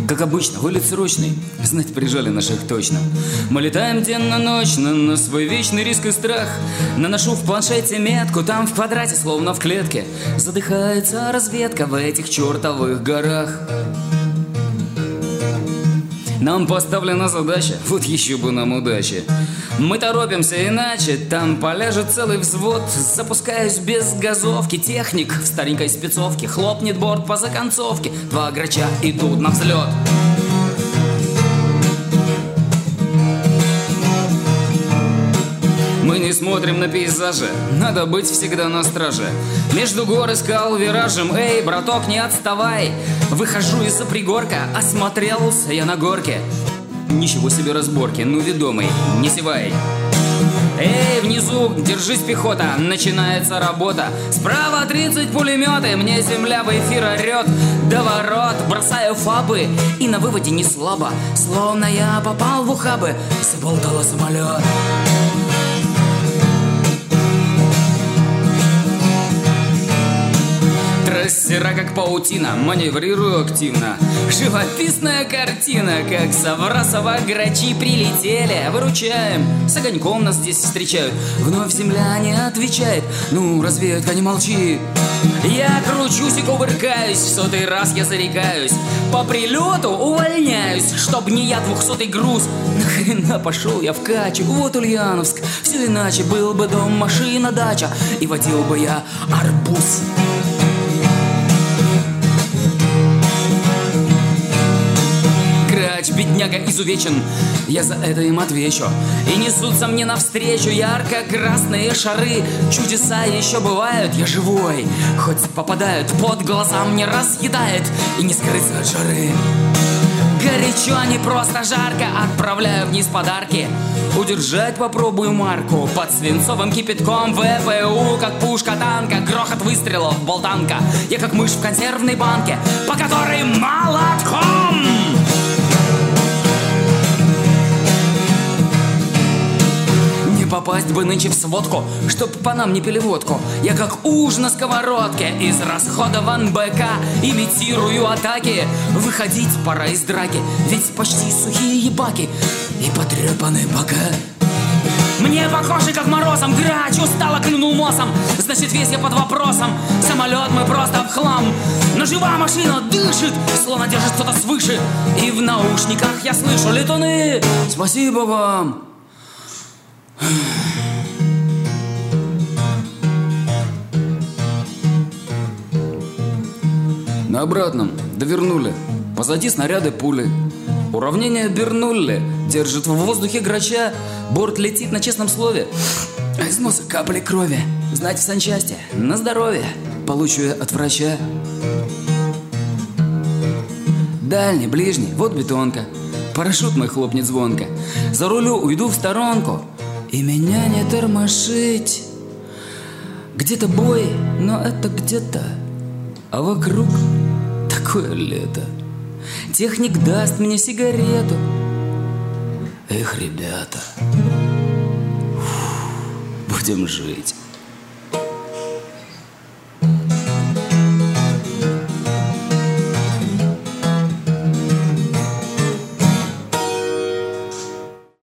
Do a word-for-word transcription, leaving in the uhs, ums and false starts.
Как обычно, вылет срочный, знать, прижали наших точно. Мы летаем денно-ночно на свой вечный риск и страх. Наношу в планшете метку, там в квадрате, словно в клетке. Задыхается разведка в этих чертовых горах. Нам поставлена задача, вот еще бы нам удачи. Мы торопимся иначе, там поляжет целый взвод. Запускаюсь без газовки, техник в старенькой спецовке. Хлопнет борт по законцовке, два грача идут на взлет. Мы не смотрим на пейзажи, надо быть всегда на страже. Между гор и скал виражем, эй, браток, не отставай. Выхожу из-за пригорка, осмотрелся я на горке. Ничего себе разборки, ну ведомый, не зевай. Эй, внизу, держись, пехота, начинается работа. Справа тридцать пулеметы, мне земля в эфир орет. До ворот бросаю фабы, и на выводе не слабо. Словно я попал в ухабы, заболтала самолет. Трассера как паутина, маневрирую активно. Живописная картина, как с Аврасова грачи прилетели. Выручаем, с огоньком нас здесь встречают. Вновь земля не отвечает, ну, разведка, не молчи. Я кручусь и кувыркаюсь, в сотый раз я зарекаюсь. По прилету увольняюсь, чтоб не я двухсотый груз. Нахрена пошел я в Качу, вот Ульяновск. Все иначе, был бы дом, машина, дача, и водил бы я арбуз. Бедняга изувечен, я за это им отвечу. И несутся мне навстречу ярко-красные шары. Чудеса еще бывают, я живой, хоть попадают под глаза, мне разъедает, и не скрыться от жары. Горячо, а не просто жарко, отправляю вниз подарки. Удержать попробую марку под свинцовым кипятком. ВПУ, как пушка танка, грохот выстрелов, болтанка. Я как мышь в консервной банке, по которой молотком. Попасть бы нынче в сводку, чтоб по нам не пили водку. Я как уж на сковородке, из расходован БК, имитирую атаки. Выходить пора из драки, ведь почти сухие ебаки и потрепаны бока. Мне похоже, как морозом, грач устало клюнул носом. Значит, весь я под вопросом, самолет мы просто в хлам. Но жива машина дышит, словно держит кто-то свыше. И в наушниках я слышу: летуны, спасибо вам. На обратном довернули, позади снаряды пули. Уравнение Бернулли держит в воздухе грача. Борт летит на честном слове, а из носа капли крови. Знать в санчасти, на здоровье, получу я от врача. Дальний, ближний, вот бетонка. Парашют мой хлопнет звонко. За рулю уйду в сторонку, и меня не тормошить. Где-то бой, но это где-то, а вокруг такое лето. Техник даст мне сигарету. Эх, ребята, фу, будем жить.